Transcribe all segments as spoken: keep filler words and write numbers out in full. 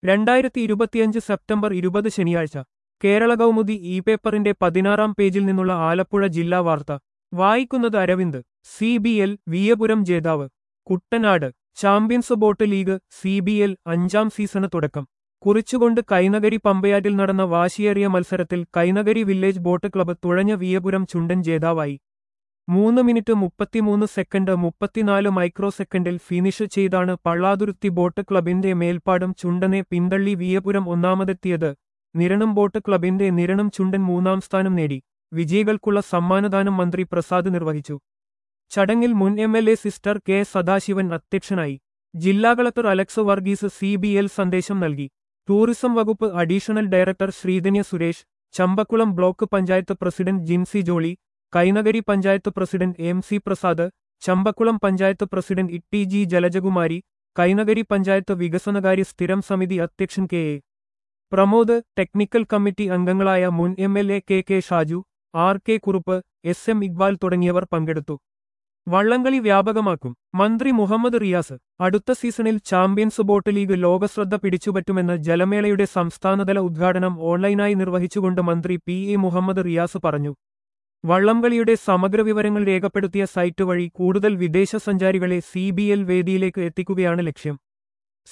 രണ്ടായിരത്തി ഇരുപത്തിയഞ്ച് സെപ്റ്റംബർ ഇരുപത് ശനിയാഴ്ച കേരള കൗമുദി ഇ പേപ്പറിന്റെ പതിനാറാം പേജിൽ നിന്നുള്ള ആലപ്പുഴ ജില്ലാ വാർത്ത വായിക്കുന്നത് Aravind. C B L Veeyapuram ജേതാവ്. Kuttanad. Champions boat league C B L അഞ്ചാം സീസണ് തുടക്കം കുറിച്ചുകൊണ്ട് കൈനകരി പമ്പയാറ്റിൽ നടന്ന വാശിയേറിയ മത്സരത്തിൽ കൈനകരി വില്ലേജ് ബോട്ട് ക്ലബ്ബ് തുഴഞ്ഞ വിയപുരം ചുണ്ടൻ ജേതാവായി. മൂന്ന് മിനിറ്റ് മുപ്പത്തിമൂന്ന് സെക്കൻഡ് മുപ്പത്തിനാല് മൈക്രോ സെക്കൻഡിൽ ഫിനിഷ് ചെയ്താണ് പള്ളാതുരുത്തി ബോട്ട് ക്ലബിന്റെ മേൽപ്പാടം ചുണ്ടനെ പിന്തള്ളി വിയപുരം ഒന്നാമതെത്തിയത്. നിരണം ബോട്ട് ക്ലബിന്റെ നിരണം ചുണ്ടൻ മൂന്നാം സ്ഥാനം നേടി. വിജയികൾക്കുള്ള സമ്മാനദാനം മന്ത്രി പ്രസാദ് നിർവഹിച്ചു. ചടങ്ങിൽ മുൻ എം എൽ എ സിസ്റ്റർ കെ സദാശിവൻ അധ്യക്ഷനായി. ജില്ലാ collector Alex Varghese C B L സന്ദേശം നൽകി. ടൂറിസം വകുപ്പ് additional director Sreedhanya Suresh, Champakulam block panchayat president Jincy Jolly, Kainakari panchayat president M C Prasad, Champakulam panchayat president Itty G Jalajakumari, Kainakari panchayat വികസനകാര്യ സ്ഥിരം സമിതി അധ്യക്ഷൻ K A Pramod, technical committee അംഗങ്ങളായ മുൻ M L A K K Shaju, R K Kurup, S M Iqbal തുടങ്ങിയവർ പങ്കെടുത്തു. വള്ളംകളി വ്യാപകമാക്കും മന്ത്രി മുഹമ്മദ് റിയാസ്. അടുത്ത സീസണിൽ ചാമ്പ്യൻസ് ബോട്ട് ലീഗ് ലോകശ്രദ്ധ പിടിച്ചുപറ്റുമെന്ന് ജലമേളയുടെ സംസ്ഥാനതല ഉദ്ഘാടനം ഓൺലൈനായി നിർവഹിച്ചുകൊണ്ട് മന്ത്രി പി എ മുഹമ്മദ് റിയാസ് പറഞ്ഞു. വള്ളംകളിയുടെ സമഗ്ര വിവരങ്ങൾ രേഖപ്പെടുത്തിയ സൈറ്റ് വഴി കൂടുതൽ വിദേശ സഞ്ചാരികളെ സി ബി എൽ വേദിയിലേക്ക് എത്തിക്കുകയാണ് ലക്ഷ്യം.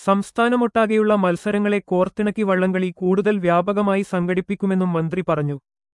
സംസ്ഥാനമൊട്ടാകെയുള്ള മത്സരങ്ങളെ കോർത്തിണക്കി വള്ളംകളി കൂടുതൽ വ്യാപകമായി സംഘടിപ്പിക്കുമെന്നും മന്ത്രി പറഞ്ഞു.